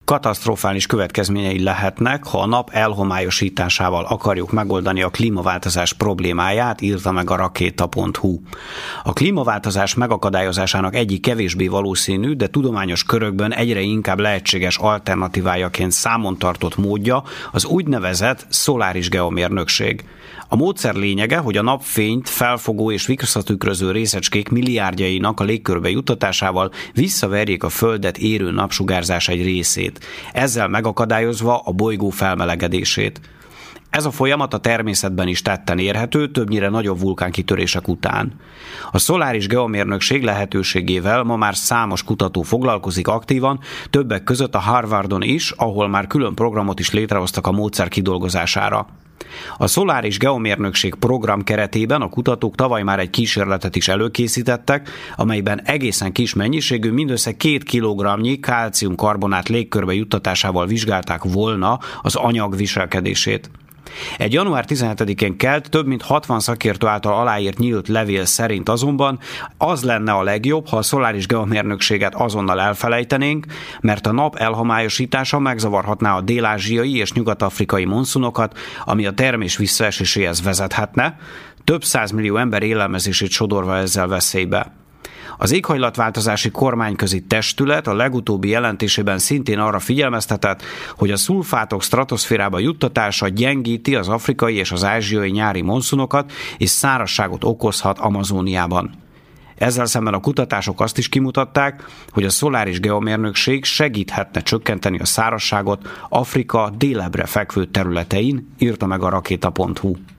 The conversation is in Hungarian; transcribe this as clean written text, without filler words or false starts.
katasztrofális következményei lehetnek, ha a nap elhomályosításával akarjuk megoldani a klímaváltozás problémáját, írta meg a rakéta.hu. A klímaváltozás megakadályozásának egyik kevésbé valószínű, de tudományos körökben egyre inkább lehetséges alternatívájaként számon tartott módja az úgynevezett szoláris geomérnökség. A módszer lényege, hogy a napfényt felfogó és visszatükröző részecskék milliárdjainak a légkörbe juttatásával visszaverjék a Földet érő napsugárzás egy részét, ezzel megakadályozva a bolygó felmelegedését. Ez a folyamat a természetben is tetten érhető, többnyire nagyobb vulkánkitörések után. A szoláris geomérnökség lehetőségével ma már számos kutató foglalkozik aktívan, többek között a Harvardon is, ahol már külön programot is létrehoztak a módszer kidolgozására. A szoláris geomérnökség program keretében a kutatók tavaly már egy kísérletet is előkészítettek, amelyben egészen kis mennyiségű, mindössze 2 kilogramnyi kálciumkarbonát légkörbe juttatásával vizsgálták volna az anyag viselkedését. Egy január 17-én kelt, több mint 60 szakértő által aláírt nyílt levél szerint azonban az lenne a legjobb, ha a szoláris geomérnökséget azonnal elfelejtenénk, mert a nap elhomályosítása megzavarhatná a dél-ázsiai és nyugat-afrikai monszunokat, ami a termés visszaeséséhez vezethetne, több 100 millió ember élelmezését sodorva ezzel veszélybe. Az éghajlatváltozási kormányközi testület a legutóbbi jelentésében szintén arra figyelmeztetett, hogy a szulfátok stratoszférába juttatása gyengíti az afrikai és az ázsiai nyári monszunokat és szárazságot okozhat Amazóniában. Ezzel szemben a kutatások azt is kimutatták, hogy a szoláris geomérnökség segíthetne csökkenteni a szárazságot Afrika délebbre fekvő területein, írta meg a rakéta.hu.